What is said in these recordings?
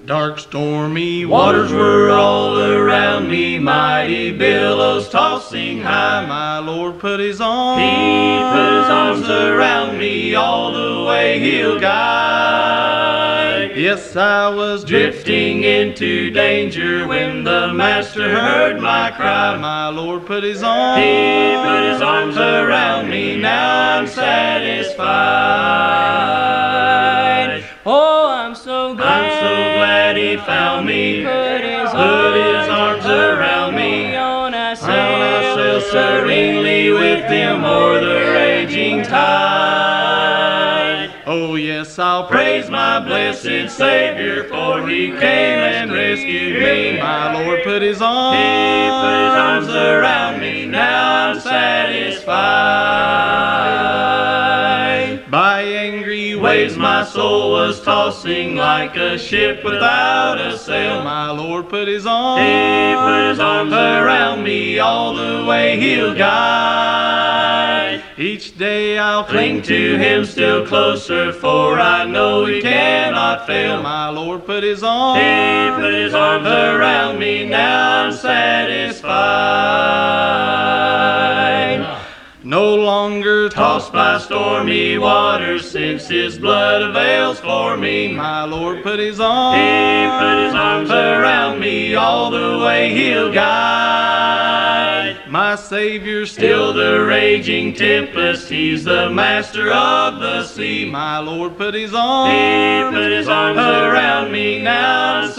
Dark stormy waters were all around me, mighty billows tossing high. My Lord put his arms, he put his arms around me, all the way he'll guide. Yes, I was drifting into danger when the Master heard my cry. My Lord put his arms, he put his arms around me, now I'm satisfied. Oh, I'm so glad he found me, put his arms around me. On I sail serenely with him o'er the raging tide. Oh yes, I'll praise my blessed Savior, for he came and rescued me. My Lord put his arms around me, now I'm satisfied. By angry waves my soul was tossing like a ship without a sail. My Lord put his arms around me, all the way he'll guide. Each day I'll cling to him still closer, for I know he cannot fail. My Lord put his arms around me, now I'm satisfied. No longer tossed by stormy waters, since his blood avails for me. My Lord put his arms around me, all the way he'll guide. My Savior still the raging tempest, he's the master of the sea. My Lord put his arms around me, now I'm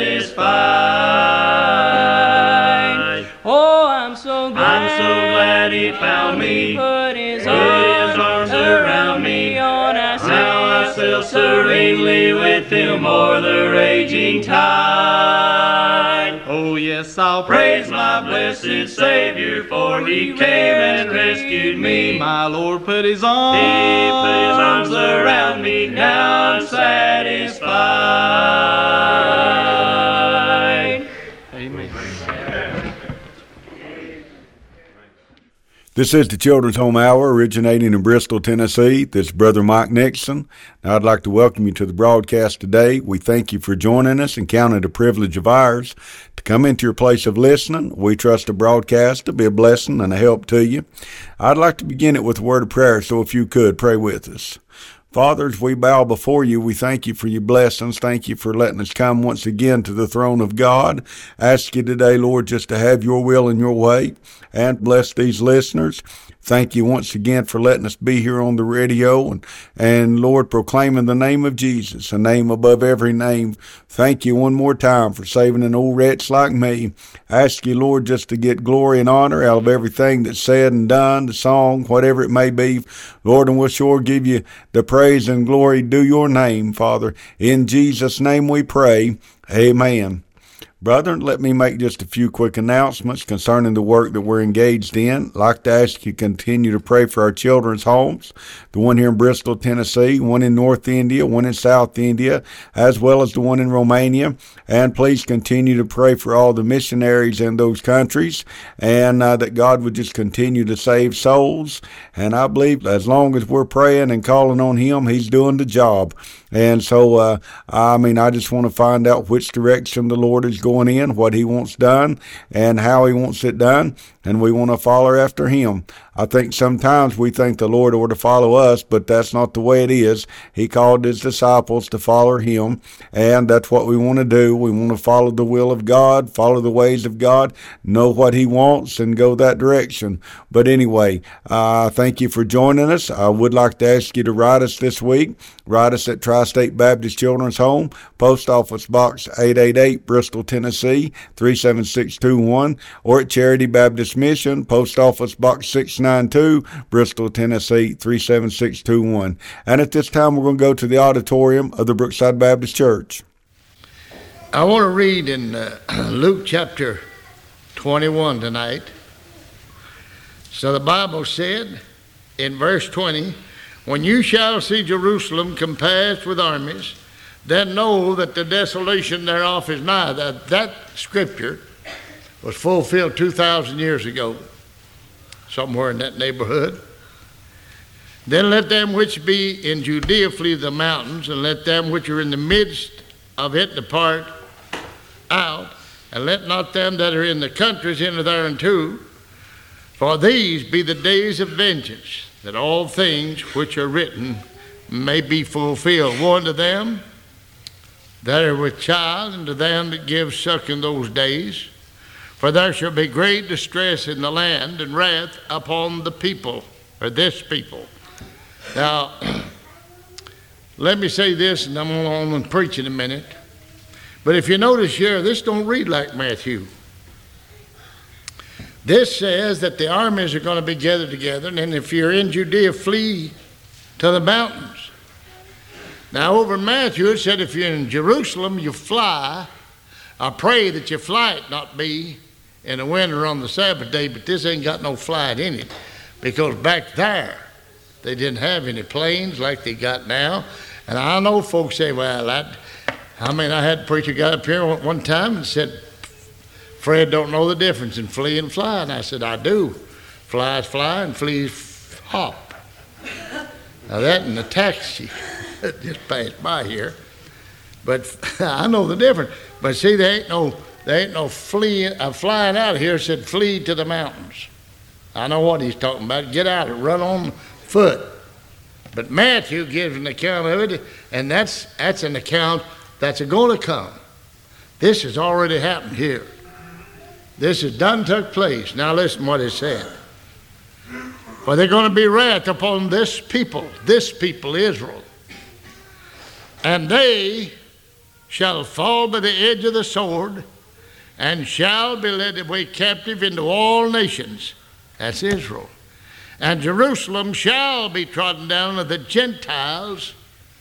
satisfied. Oh, I'm so glad he found me, put his arms around me. On I sail serenely with him o'er the raging tide. Oh yes, I'll praise my blessed Savior, for he came and rescued me. My Lord put his arms around me, now I'm satisfied. Amen. This is the Children's Home Hour, originating in Bristol, Tennessee. This is Brother Mike Nixon. Now, I'd like to welcome you to the broadcast today. We thank you for joining us and count it a privilege of ours to come into your place of listening. We trust the broadcast to be a blessing and a help to you. I'd like to begin it with a word of prayer, so if you could, pray with us. Father, as we bow before you, we thank you for your blessings. Thank you for letting us come once again to the throne of God. Ask you today, Lord, just to have your will and your way, and bless these listeners. Thank you once again for letting us be here on the radio and Lord, proclaiming the name of Jesus, a name above every name. Thank you one more time for saving an old wretch like me. I ask you, Lord, just to get glory and honor out of everything that's said and done, the song, whatever it may be. Lord, and we'll sure give you the praise and glory due your name, Father. In Jesus' name we pray. Amen. Brethren, let me make just a few quick announcements concerning the work that we're engaged in. I'd like to ask you to continue to pray for our children's homes, the one here in Bristol, Tennessee, one in North India, one in South India, as well as the one in Romania. And please continue to pray for all the missionaries in those countries, and that God would just continue to save souls. And I believe as long as we're praying and calling on Him, He's doing the job. And so, I just want to find out which direction the Lord is going in, what He wants done, and how He wants it done, and we want to follow after Him. I think sometimes we think the Lord ought to follow us, but that's not the way it is. He called His disciples to follow Him, and that's what we want to do. We want to follow the will of God, follow the ways of God, know what He wants, and go that direction. But anyway, thank you for joining us. I would like to ask you to write us this week. Write us at Tri-State Baptist Children's Home, Post Office Box 888, Bristol, Tennessee, 37621, or at Charity Baptist Mission, Post Office Box 692, Bristol, Tennessee, 37621. And at this time, we're going to go to the auditorium of the Brookside Baptist Church. I want to read in Luke chapter 21 tonight. So the Bible said in verse 20, "When you shall see Jerusalem compassed with armies, then know that the desolation thereof is nigh." That scripture was fulfilled 2,000 years ago, somewhere in that neighborhood. "Then let them which be in Judea flee the mountains, and let them which are in the midst of it depart out, and let not them that are in the countries enter thereunto. For these be the days of vengeance, that all things which are written may be fulfilled. Woe unto them that are with child, and to them that give suck in those days. For there shall be great distress in the land, and wrath upon the people, or this people. Now, let me say this, and I'm going on and preach in a minute. But if you notice here, this don't read like Matthew. This says that the armies are going to be gathered together, and if you're in Judea, flee to the mountains. Now, over in Matthew, it said if you're in Jerusalem, you fly. I pray that your flight not be in the winter on the Sabbath day, but this ain't got no flight in it, because back there, they didn't have any planes like they got now. And I know folks say, well, I had a preacher got up here one time and said, Fred don't know the difference in flee and fly. And I said, I do. Flies fly and fleas hop. Now that and the taxi just passed by here. But I know the difference. But see, there ain't no flying out of here. It said flee to the mountains. I know what he's talking about. Get out and run on foot. But Matthew gives an account of it, and that's an account that's going to come. This has already happened here. This has done took place. Now listen what it said. For they're going to be wrath upon this people Israel. And they shall fall by the edge of the sword, and shall be led away captive into all nations. That's Israel. And Jerusalem shall be trodden down of the Gentiles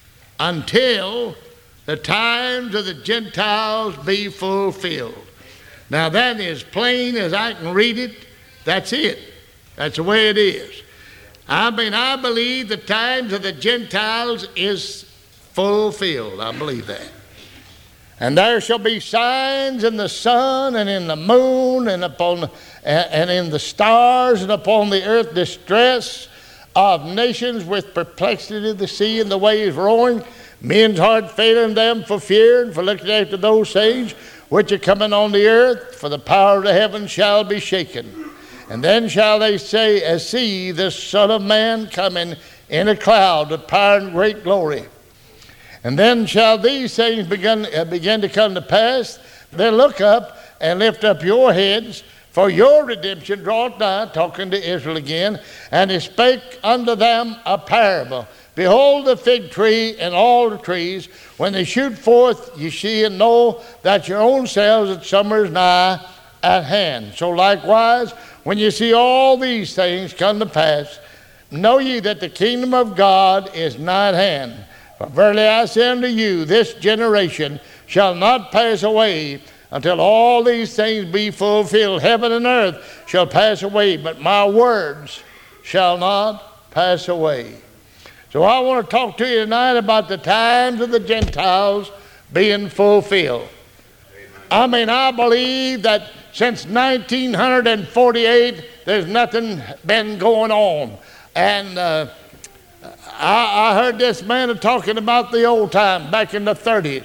until the times of the Gentiles be fulfilled. Now that is plain as I can read it. That's it. That's the way it is. I believe the times of the Gentiles is fulfilled. I believe that. And there shall be signs in the sun and in the moon and in the stars and upon the earth, distress of nations with perplexity of the sea and the waves roaring, men's heart failing them for fear and for looking after those things which are coming on the earth, for the power of the heavens shall be shaken. And then shall they say, see the Son of Man coming in a cloud with power and great glory. And then shall these things begin to come to pass. Then look up and lift up your heads, for your redemption draweth nigh, talking to Israel again. And he spake unto them a parable. Behold the fig tree and all the trees. When they shoot forth, ye see and know that your own selves that summer is nigh at hand. So likewise, when you see all these things come to pass, know ye that the kingdom of God is nigh at hand. For verily I say unto you, this generation shall not pass away until all these things be fulfilled. Heaven and earth shall pass away, but my words shall not pass away. So I want to talk to you tonight about the times of the Gentiles being fulfilled. I believe that since 1948, there's nothing been going on. And I heard this man talking about the old time back in the 30s.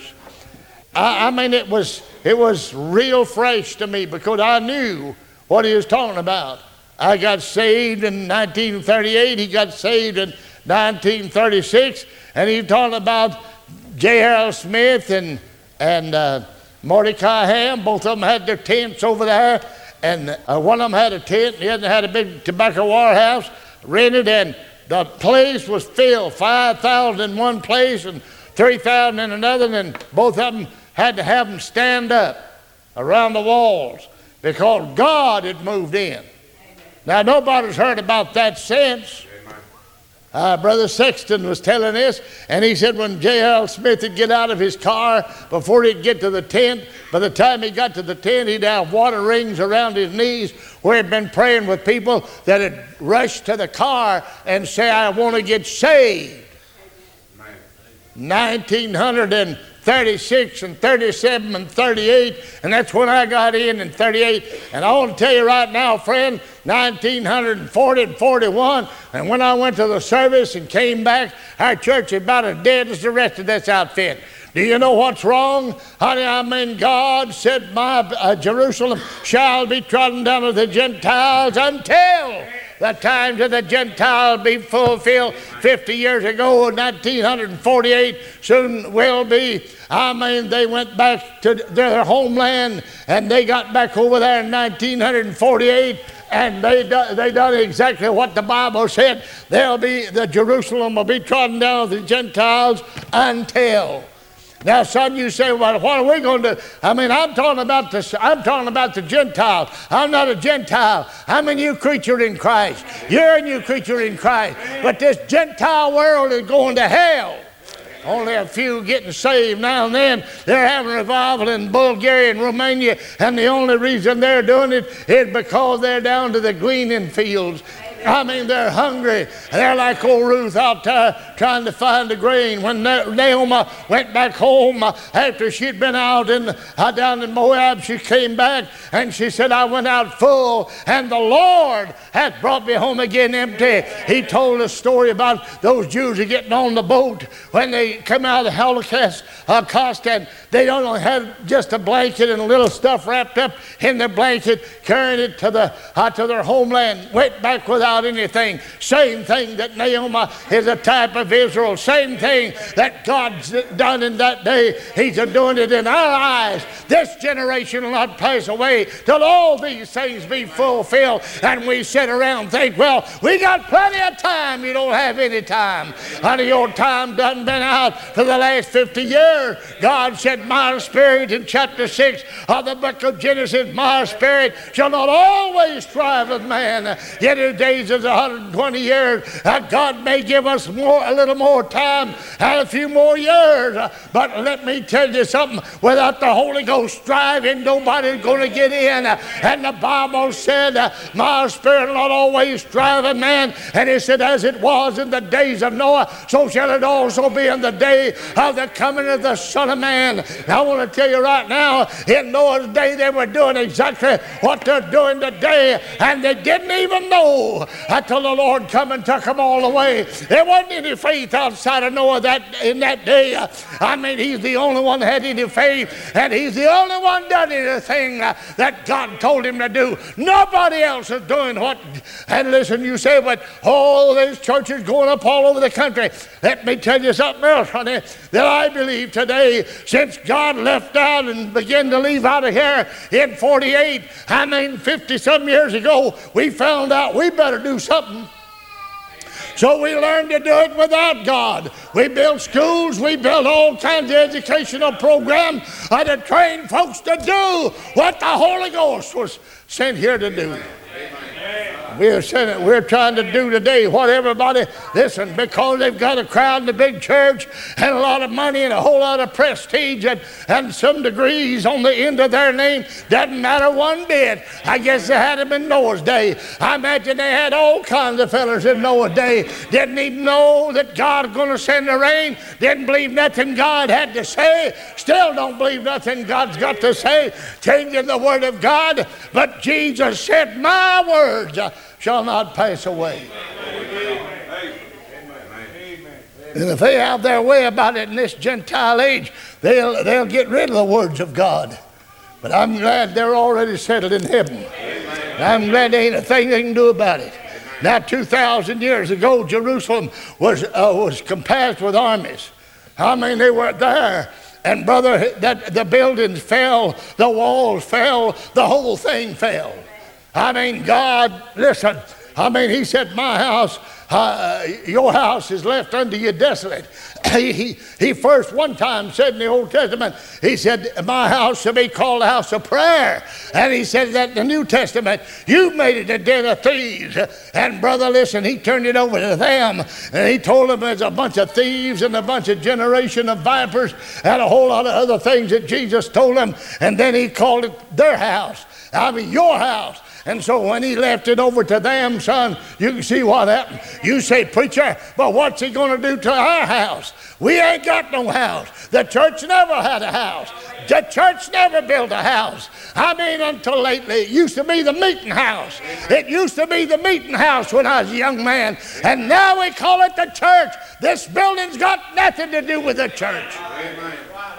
It was real fresh to me because I knew what he was talking about. I got saved in 1938. He got saved in 1936, and he's talking about J. Harold Smith and Mordecai Ham. Both of them had their tents over there, and one of them had a tent, and the other had a big tobacco warehouse rented, and the place was filled, 5,000 in one place and 3,000 in another, and both of them had to have them stand up around the walls because God had moved in. Now, nobody's heard about that since. Brother Sexton was telling this, and he said when J. Harold Smith would get out of his car before he'd get to the tent, by the time he got to the tent, he'd have water rings around his knees where he'd been praying with people that had rushed to the car and say, I want to get saved. 1948, 36 and 37 and 38, and that's when I got in 38. And I want to tell you right now, friend, 1940 and 41, and when I went to the service and came back, our church is about as dead as the rest of this outfit. Do you know what's wrong? Honey, I mean, God said, my Jerusalem shall be trodden down of the Gentiles until the times of the Gentile be fulfilled. 50 years ago, 1948, soon will be. I mean, they went back to their homeland, and they got back over there in 1948, and they done exactly what the Bible said. The Jerusalem will be trodden down of the Gentiles until. Now, son, you say, well, what are we going to do? I mean, I'm talking about the Gentile. I'm not a Gentile. I'm a new creature in Christ. You're a new creature in Christ. But this Gentile world is going to hell. Only a few getting saved now and then. They're having revival in Bulgaria and Romania, and the only reason they're doing it is because they're down to the gleaning fields. I mean, they're hungry. They're like old Ruth out there trying to find the grain. When Naomi went back home after she'd been out down in Moab, she came back and she said, I went out full, and the Lord hath brought me home again empty. He told a story about those Jews are getting on the boat when they come out of the Holocaust, and they only had just a blanket and a little stuff wrapped up in their blanket, carrying it to their homeland, went back without anything. Same thing that Naomi is a type of Israel. Same thing that God's done in that day. He's doing it in our eyes. This generation will not pass away till all these things be fulfilled. And we sit around and think, well, we got plenty of time. You don't have any time. Honey, your time done been out for the last 50 years. God said, my spirit in chapter 6 of the book of Genesis, my spirit shall not always strive with man. Yet his days is 120 years. God may give us a little more time and a few more years. But let me tell you something. Without the Holy Ghost striving, nobody's going to get in. And the Bible said, my spirit will not always strive with man. And it said, as it was in the days of Noah, so shall it also be in the day of the coming of the Son of Man. I want to tell you right now, in Noah's day, they were doing exactly what they're doing today, and they didn't even know until the Lord come and took them all away. There wasn't any faith outside of Noah in that day. I mean, he's the only one that had any faith, and he's the only one done anything that God told him to do. Nobody else is doing what. And listen, you say, but there's churches going up all over the country. Let me tell you something else, honey, that I believe today, since God left out and began to leave out of here in 48, 50-some years ago, we found out we better do something. So we learned to do it without God. We built schools, we built all kinds of educational programs to train folks to do what the Holy Ghost was sent here to do. We're trying to do today what everybody, listen, because they've got a crowd in the big church and a lot of money and a whole lot of prestige and some degrees on the end of their name, doesn't matter one bit. I guess they had them in Noah's day. I imagine they had all kinds of fellas in Noah's day. Didn't even know that God was going to send the rain. Didn't believe nothing God had to say. Still don't believe nothing God's got to say. Changing the word of God. But Jesus said, my words shall not pass away. And if they have their way about it in this Gentile age, they'll get rid of the words of God. But I'm glad they're already settled in heaven. I'm glad there ain't a thing they can do about it. Now, 2,000 years ago, Jerusalem was compassed with armies. I mean, they were there. And brother, that the buildings fell, the walls fell, the whole thing fell. I mean, God, listen, he said, my house, your house is left unto you desolate. He first one time said in the Old Testament, he said, my house shall be called a house of prayer. And he said that in the New Testament, you made it a den of thieves. And brother, listen, he turned it over to them. And he told them there's a bunch of thieves and a bunch of generation of vipers and a whole lot of other things that Jesus told them. And then he called it their house. Your house. And so when he left it over to them, son, you can see what happened. You say, preacher, but what's he going to do to our house? We ain't got no house. The church never had a house. The church never built a house. I mean, until lately, it used to be the meeting house. It used to be the meeting house when I was a young man. And now we call it the church. This building's got nothing to do with the church. Amen.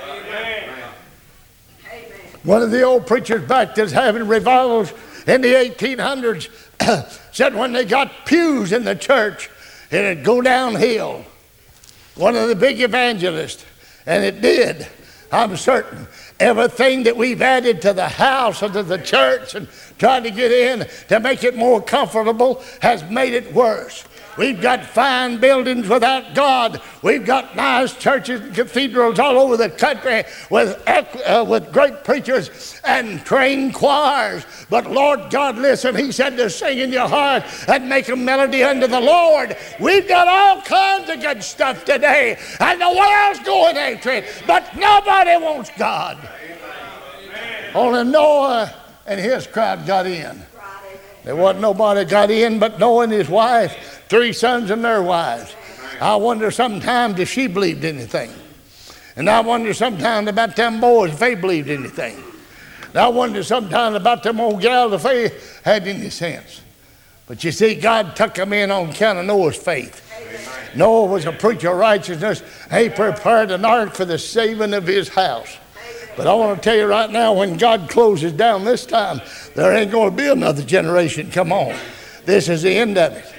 One of the old preachers back that's having revivals in the 1800s said when they got pews in the church, it'd go downhill. One of the big evangelists, and it did. I'm certain everything that we've added to the house and to the church and tried to get in to make it more comfortable has made it worse. We've got fine buildings without God. We've got nice churches and cathedrals all over the country with great preachers and trained choirs. But Lord God, listen, he said to sing in your heart and make a melody unto the Lord. We've got all kinds of good stuff today, and the world's going after it, but nobody wants God. Only Noah and his crowd got in. There wasn't nobody got in but Noah and his wife, 3 sons and their wives. I wonder sometimes if she believed anything. And I wonder sometimes about them boys if they believed anything. And I wonder sometimes about them old gals if they had any sense. But you see, God took them in on account of Noah's faith. Amen. Noah was a preacher of righteousness. He prepared an ark for the saving of his house. But I want to tell you right now, when God closes down this time, there ain't going to be another generation. Come on. This is the end of it.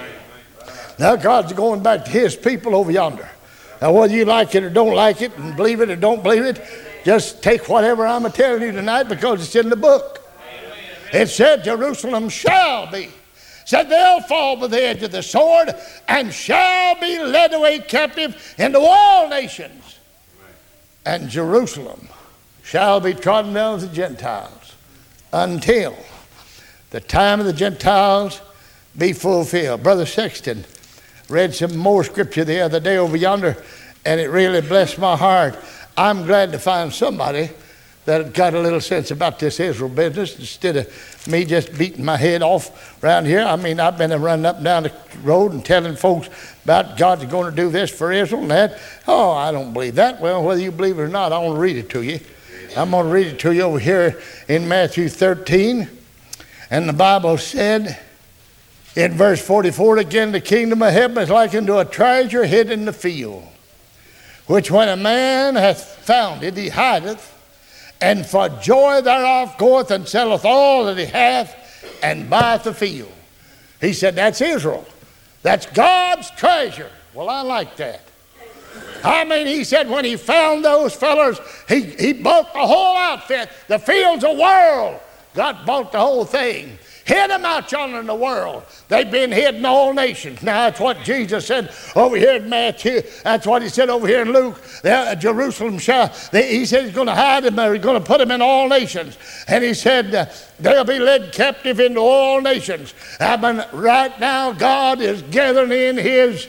Now God's going back to his people over yonder. Now whether you like it or don't like it and believe it or don't believe it, just take whatever I'm telling you tonight because it's in the book. It said Jerusalem shall be. Said they'll fall by the edge of the sword and shall be led away captive into all nations. And Jerusalem shall be trodden down of the Gentiles until the time of the Gentiles be fulfilled. Brother Sexton read some more scripture the other day over yonder, and it really blessed my heart. I'm glad to find somebody that got a little sense about this Israel business instead of me just beating my head off around here. I mean, I've been running up and down the road and telling folks about God's going to do this for Israel and that. Oh, I don't believe that. Well, whether you believe it or not, I want to read it to you. I'm going to read it to you over here in Matthew 13. And the Bible said in verse 44, again, the kingdom of heaven is like unto a treasure hid in the field, which when a man hath found it, he hideth, and for joy thereof goeth and selleth all that he hath, and buyeth the field. He said, that's Israel. That's God's treasure. Well, I like that. I mean, he said when he found those fellas, he bought the whole outfit. The field's a world. God bought the whole thing. Hid them out yonder in the world. They've been hid in all nations. Now, that's what Jesus said over here in Matthew. That's what he said over here in Luke. Jerusalem shall, he said he's going to hide them there. He's going to put them in all nations. And he said they'll be led captive into all nations. I mean, right now, God is gathering in his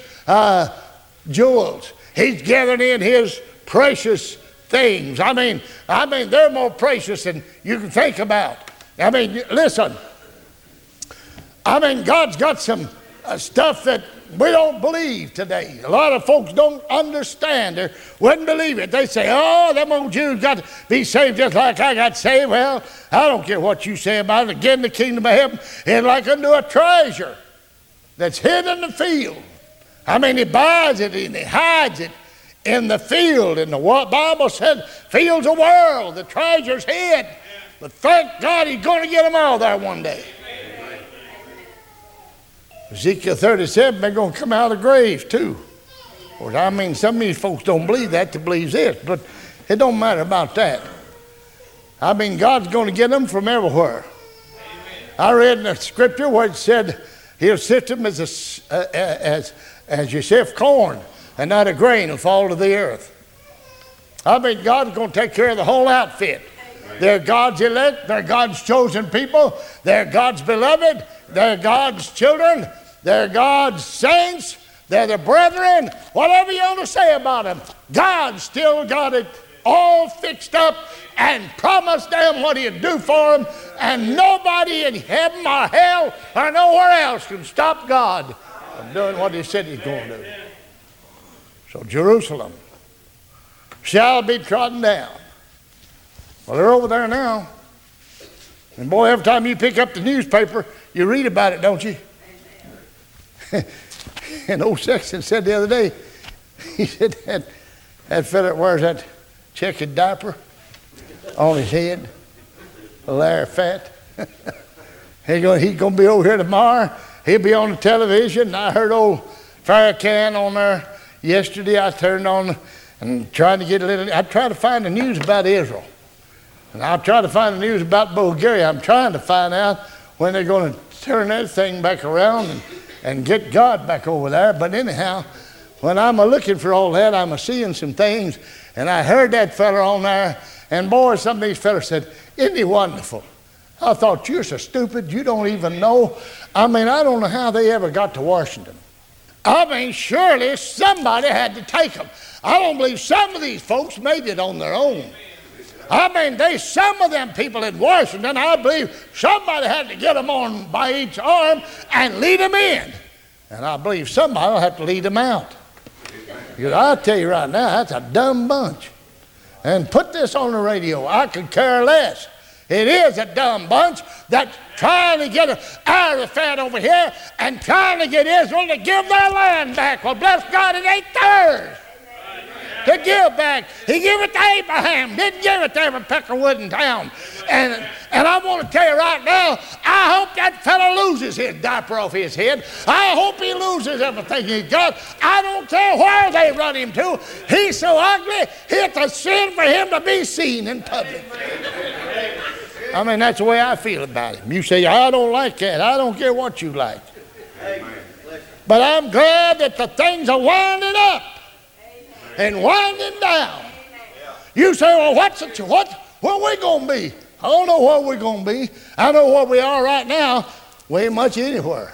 jewels. He's gathering in his precious things. I mean, they're more precious than you can think about. I mean, listen. I mean, God's got some stuff that we don't believe today. A lot of folks don't understand or wouldn't believe it. They say, oh, them old Jews got to be saved just like I got saved. Well, I don't care what you say about it. Again, the kingdom of heaven is like unto a treasure that's hid in the field. I mean, he buys it and he hides it in the field. And the Bible said, field's a world, the treasure's hid. But thank God he's going to get them all there one day. Ezekiel 37, they're going to come out of the grave too. Well, I mean, some of these folks don't believe that, they believe this, but it don't matter about that. I mean, God's going to get them from everywhere. Amen. I read in the scripture where it said he'll sift them as you sift corn, and not a grain will fall to the earth. I mean, God's going to take care of the whole outfit. They're God's elect, they're God's chosen people, they're God's beloved, they're God's children, they're God's saints, they're the brethren, whatever you want to say about them. God still got it all fixed up and promised them what he'd do for them, and nobody in heaven or hell or nowhere else can stop God from doing what he said he's going to do. So Jerusalem shall be trodden down. Well, they're over there now. And boy, every time you pick up the newspaper, you read about it, don't you? And old Sexton said the other day, he said that fella that wears that checkered diaper on his head, Larry Fat, he's going to be over here tomorrow. He'll be on the television. I heard old Farrakhan on there yesterday. I turned on and trying to get a little, I tried to find the news about Israel. And I'll try to find the news about Bulgaria. I'm trying to find out when they're going to turn that thing back around and get God back over there. But anyhow, when I'm looking for all that, I'm seeing some things. And I heard that fella on there. And boy, some of these fellas said, isn't he wonderful? I thought, you're so stupid, you don't even know. I mean, I don't know how they ever got to Washington. I mean, surely somebody had to take them. I don't believe some of these folks made it on their own. I mean, some of them people in Washington, I believe somebody had to get them on by each arm and lead them in. And I believe somebody will have to lead them out. Because I'll tell you right now, that's a dumb bunch. And put this on the radio, I could care less. It is a dumb bunch that's trying to get Arafat over here and trying to get Israel to give their land back. Well, bless God, it ain't theirs to give back. He gave it to Abraham, didn't give it to every peck of wood in town. And I want to tell you right now, I hope that fellow loses his diaper off his head. I hope he loses everything he got. I don't care where they run him to. He's so ugly, it's a sin for him to be seen in public. I mean, that's the way I feel about him. You say, I don't like that. I don't care what you like. But I'm glad that the things are winding up and winding down. You say, well, where are we going to be? I don't know where we're going to be. I know where we are right now. We ain't much anywhere.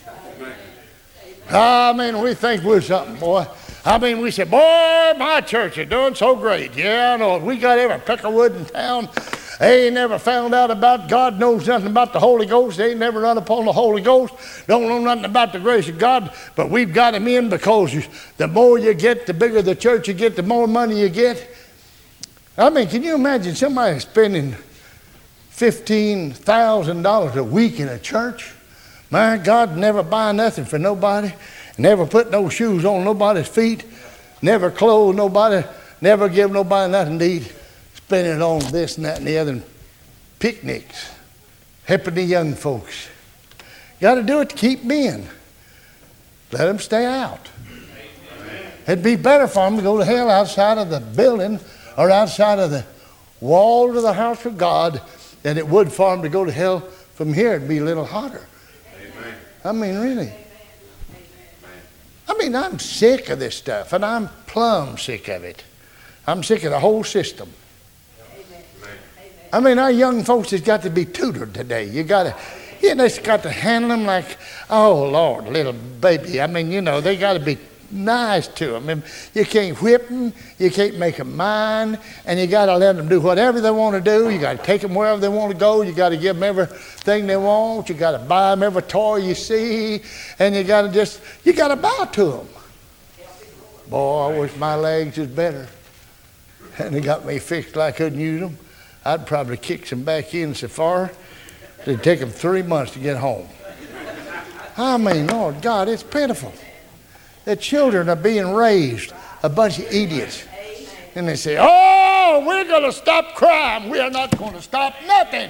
I mean, we think we're something, boy. I mean, we say, boy, my church is doing so great. Yeah, I know. We got every peck of wood in town. They ain't never found out about God, knows nothing about the Holy Ghost. They ain't never run upon the Holy Ghost, don't know nothing about the grace of God, but we've got him in because the more you get, the bigger the church you get, the more money you get. I mean, can you imagine somebody spending $15,000 a week in a church? My God, never buy nothing for nobody, never put no shoes on nobody's feet, never clothe nobody, never give nobody nothing to eat. Spending it on this and that and the other, and picnics, helping the young folks. Got to do it to keep them in. Let them stay out. It'd be better for them to go to hell outside of the building or outside of the walls of the house of God than it would for them to go to hell from here. It'd be a little hotter. Amen. I mean, really. I mean, I'm sick of this stuff, and I'm plumb sick of it. I'm sick of the whole system. I mean, our young folks has got to be tutored today. You just got to handle them like, oh, Lord, little baby. I mean, they got to be nice to them. And you can't whip them. You can't make them mind. And you got to let them do whatever they want to do. You got to take them wherever they want to go. You got to give them everything they want. You got to buy them every toy you see. And you got to bow to them. Boy, I wish my legs was better. And they got me fixed like I couldn't use them. I'd probably kick them back in so far, it'd take them 3 months to get home. I mean, Lord God, it's pitiful. The children are being raised a bunch of idiots. And they say, oh, we're going to stop crime. We are not going to stop nothing.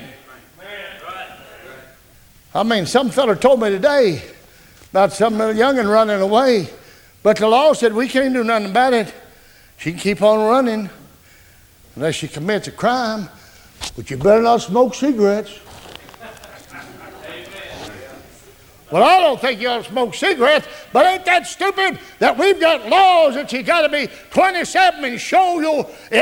I mean, some fella told me today about some little young'un running away, but the law said we can't do nothing about it. She can keep on running unless she commits a crime. But you better not smoke cigarettes. Well, I don't think you ought to smoke cigarettes, but ain't that stupid that we've got laws that you got to be 27 and show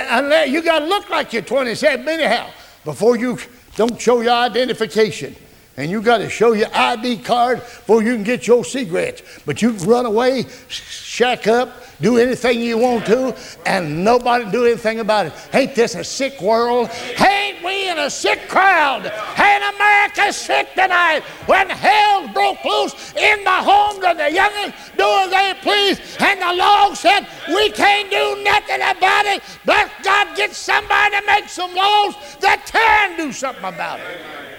you got to look like you're 27 anyhow before you don't show your identification. And you got to show your ID card before you can get your cigarettes. But you can run away, shack up, do anything you want to, and nobody do anything about it. Ain't this a sick world? Ain't we in a sick crowd? Ain't America sick tonight? When hell broke loose in the homes of the youngins, do as they please, and the law said we can't do nothing about it. But God, get somebody to make some laws that can do something about it.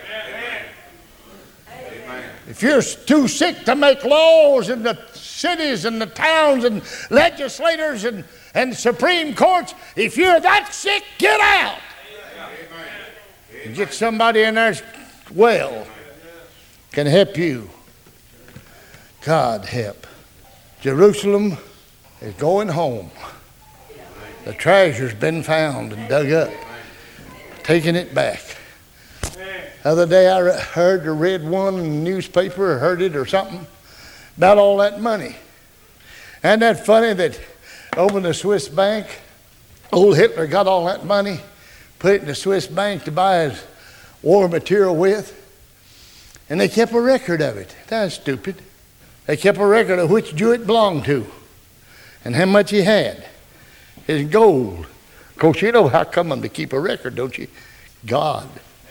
If you're too sick to make laws in the cities and the towns and legislators and Supreme Courts, if you're that sick, get out. And get somebody in there well can help you. God help. Jerusalem is going home. The treasure's been found and dug up. Taking it back. The other day I heard or read one newspaper or heard it or something about all that money. Isn't that funny that over in the Swiss bank, old Hitler got all that money, put it in the Swiss bank to buy his war material with, and they kept a record of it. That's stupid. They kept a record of which Jew it belonged to and how much he had. His gold. Of course, you know how come them to keep a record, don't you? God.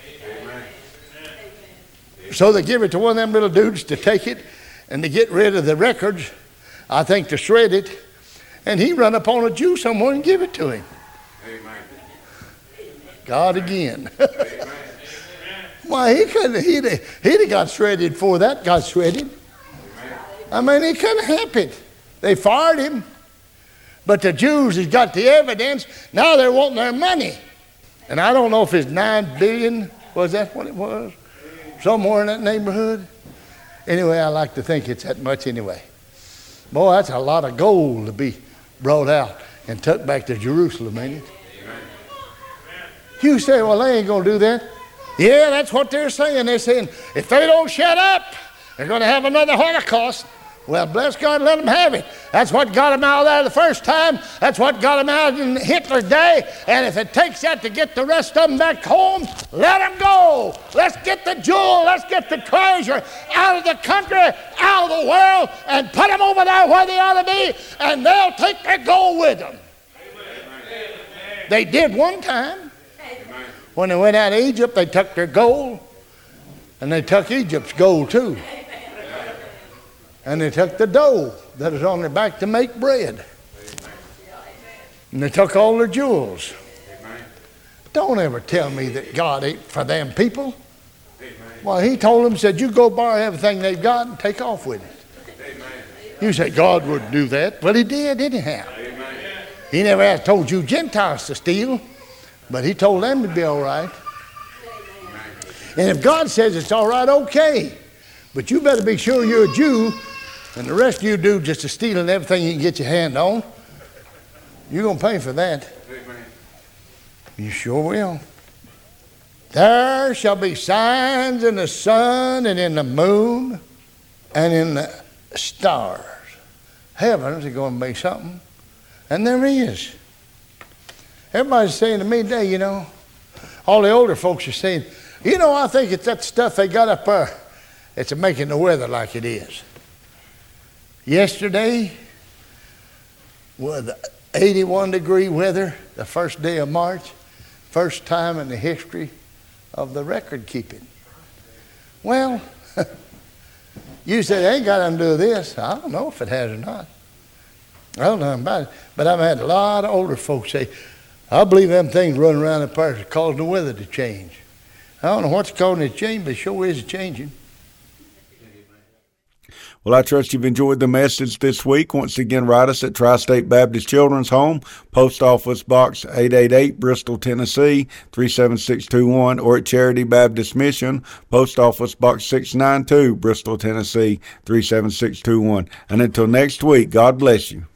So they give it to one of them little dudes to take it and to get rid of the records, I think to shred it, and he run up on a Jew somewhere and give it to him. Amen. God again. Amen. Why, he'd have got shredded before that got shredded. I mean, he couldn't help it. They fired him. But the Jews has got the evidence. Now they're wanting their money. And I don't know if it's 9 billion. Was that what it was? Somewhere in that neighborhood. Anyway, I like to think it's that much anyway. Boy, that's a lot of gold to be brought out and took back to Jerusalem, ain't it? Amen. You say, well, they ain't going to do that. Yeah, that's what they're saying. They're saying, if they don't shut up, they're going to have another Holocaust. Well, bless God, let them have it. That's what got them out of there the first time. That's what got them out in Hitler's day. And if it takes that to get the rest of them back home, let them go. Let's get the jewel, let's get the treasure out of the country, out of the world, and put them over there where they ought to be, and they'll take their gold with them. Amen. They did one time. Amen. When they went out of Egypt, they took their gold, and they took Egypt's gold too. And they took the dough that was on their back to make bread. Amen. And they took all their jewels. Amen. Don't ever tell me that God ain't for them people. Amen. Well, he told them, said, you go borrow everything they've got and take off with it. Amen. You say, God wouldn't do that. Well, he did anyhow. Amen. He never has told you Gentiles to steal, but he told them to be all right. Amen. And if God says it's all right, okay. But you better be sure you're a Jew. And the rest of you do just to stealing everything you can get your hand on. You're going to pay for that. Amen. You sure will. There shall be signs in the sun and in the moon and in the stars. Heavens are going to be something. And there is. Everybody's saying to me today, you know, all the older folks are saying, you know, I think it's that stuff they got up there that's making the weather like it is. Yesterday, with 81-degree weather, the first day of March, first time in the history of the record keeping. Well, you said it ain't got nothing to do with this. I don't know if it has or not. I don't know about it. But I've had a lot of older folks say, I believe them things running around up there is causing the weather to change. I don't know what's causing it to change, but it sure is changing. Well, I trust you've enjoyed the message this week. Once again, write us at Tri-State Baptist Children's Home, Post Office Box 888, Bristol, Tennessee, 37621, or at Charity Baptist Mission, Post Office Box 692, Bristol, Tennessee, 37621. And until next week, God bless you.